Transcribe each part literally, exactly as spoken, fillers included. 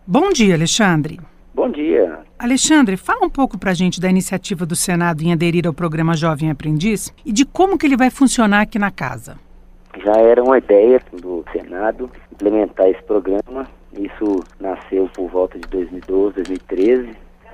Bom dia, Alexandre. Bom dia. Alexandre, fala um pouco para a gente da iniciativa do Senado em aderir ao programa Jovem Aprendiz e de como que ele vai funcionar aqui na casa. Já era uma ideia do Senado implementar esse programa. Isso nasceu por volta de dois mil e doze, dois mil e treze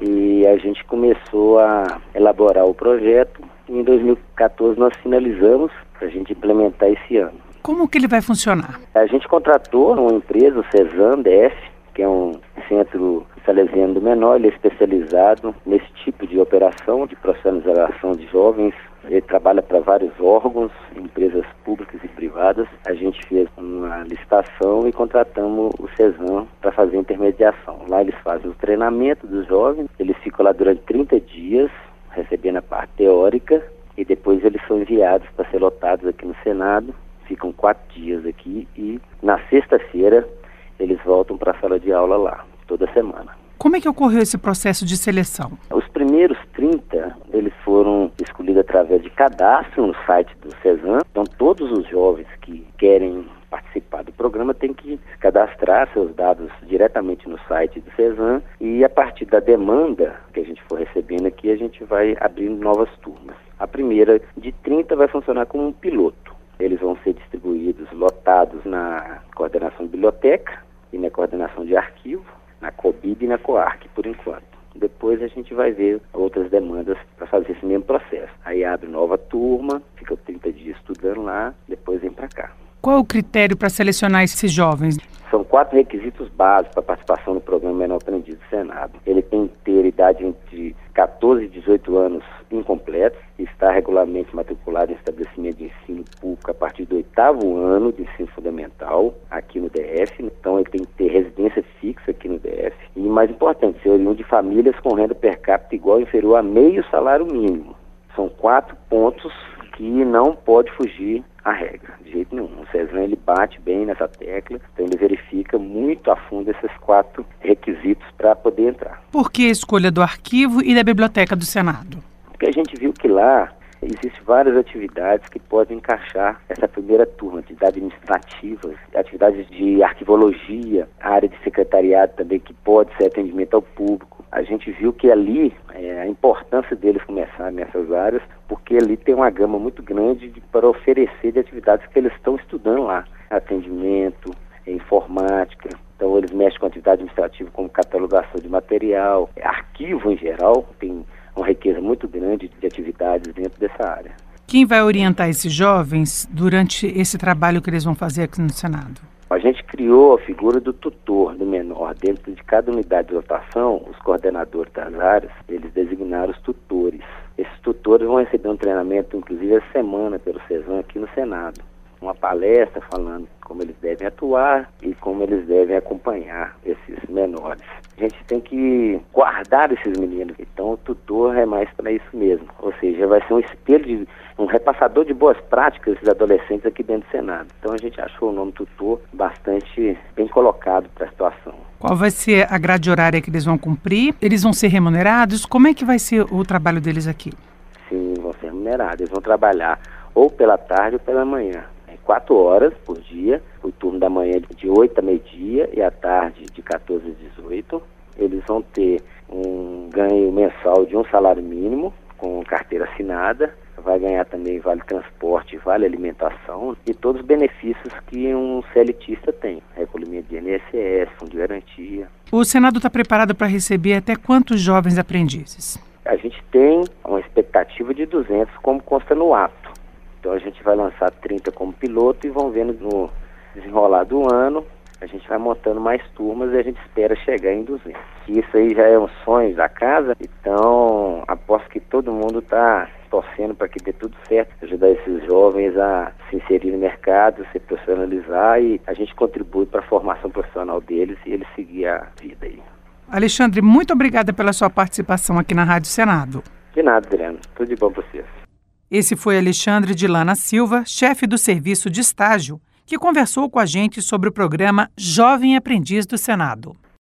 e a gente começou a elaborar o projeto e em dois mil e quatorze nós finalizamos para a gente implementar esse ano. Como que ele vai funcionar? A gente contratou uma empresa, o CESAM D F, que é um centro salesiano do menor, ele é especializado nesse tipo de operação de profissionalização de jovens. Ele trabalha para vários órgãos, empresas públicas e privadas. A gente fez uma licitação e contratamos o CESAM para fazer a intermediação. Lá eles fazem o treinamento dos jovens, eles ficam lá durante trinta dias, recebendo a parte teórica, e depois eles são enviados para ser lotados aqui no Senado. Ficam quatro dias aqui e na sexta-feira eles voltam para a sala de aula lá, toda semana. Como é que ocorreu esse processo de seleção? Os primeiros trinta, eles foram escolhidos através de cadastro no site do CESAM. Então, todos os jovens que querem participar do programa têm que cadastrar seus dados diretamente no site do CESAM e, a partir da demanda que a gente for recebendo aqui, a gente vai abrindo novas turmas. A primeira de trinta vai funcionar como um piloto. Eles vão ser distribuídos, lotados na coordenação de biblioteca e na coordenação de arquivo, na COBIB e na COARC, por enquanto. Depois a gente vai ver outras demandas para fazer esse mesmo processo. Aí abre nova turma, fica trinta dias estudando lá, depois vem para cá. Qual é o critério para selecionar esses jovens? São quatro requisitos básicos para a participação no programa Menor Aprendiz do Senado. Ele tem que ter idade entre quatorze e dezoito anos incompletos, estar regularmente matriculado em estabelecimento de ensino público a partir do oitavo ano de ensino fundamental aqui no D F. Então ele tem que ter residência fixa aqui no D F. E mais importante, ser oriundo de famílias com renda per capita igual ou inferior a meio salário mínimo. São quatro pontos que não pode fugir a regra, de jeito nenhum. O CESAM ele bate bem nessa tecla, então ele verifica muito a fundo esses quatro requisitos para poder entrar. Por que a escolha do arquivo e da biblioteca do Senado? Porque a gente viu que lá existem várias atividades que podem encaixar essa primeira turma, atividades administrativas, atividades de arquivologia, a área de secretariado também, que pode ser atendimento ao público. A gente viu que ali, é, a importância deles começar nessas áreas, porque ali tem uma gama muito grande de, para oferecer de atividades que eles estão estudando lá. Atendimento, informática, então eles mexem com atividade administrativa como catalogação de material, arquivo em geral, tem uma riqueza muito grande de atividades dentro dessa área. Quem vai orientar esses jovens durante esse trabalho que eles vão fazer aqui no Senado? A gente criou a figura do tutor do menor. Dentro de cada unidade de lotação, os coordenadores das áreas, eles designaram os tutores. Esses tutores vão receber um treinamento, inclusive, essa semana pelo CESAM aqui no Senado. Uma palestra falando como eles devem atuar e como eles devem acompanhar esses menores. A gente tem que guardar esses meninos, então o tutor é mais para isso mesmo. Ou seja, vai ser um espelho, de, um repassador de boas práticas desses adolescentes aqui dentro do Senado. Então a gente achou o nome tutor bastante bem colocado para a situação. Qual vai ser a grade horária que eles vão cumprir? Eles vão ser remunerados? Como é que vai ser o trabalho deles aqui? Sim, vão ser remunerados. Eles vão trabalhar ou pela tarde ou pela manhã. Quatro horas por dia, o turno da manhã de oito a meio-dia e à tarde de quatorze a dezoito. Eles vão ter um ganho mensal de um salário mínimo, com carteira assinada, vai ganhar também vale transporte, vale alimentação e todos os benefícios que um celetista tem, recolhimento de I N S S, fundo de garantia. O Senado está preparado para receber até quantos jovens aprendizes? A gente tem uma expectativa de duzentos, como consta no ato. Então a gente vai lançar trinta como piloto e vão vendo no desenrolar do ano, a gente vai montando mais turmas e a gente espera chegar em duzentos. Isso aí já é um sonho da casa, então aposto que todo mundo está torcendo para que dê tudo certo, ajudar esses jovens a se inserir no mercado, se profissionalizar e a gente contribui para a formação profissional deles e eles seguir a vida aí. Alexandre, muito obrigada pela sua participação aqui na Rádio Senado. De nada, Adriano. Tudo de bom para vocês. Esse foi Alexandre de Lana Silva, chefe do Serviço de Estágio, que conversou com a gente sobre o programa Jovem Aprendiz do Senado.